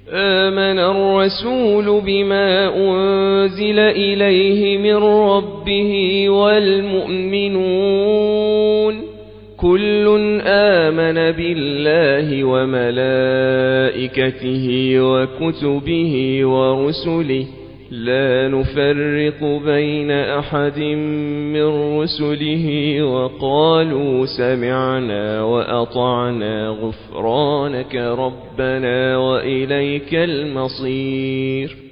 آمن الرسول بما أنزل إليه من ربه والمؤمنون كل آمن بالله وملائكته وكتبه ورسله لا نفرق بين أحد من رسله وقالوا سمعنا وأطعنا غفرانك ربنا وإليك المصير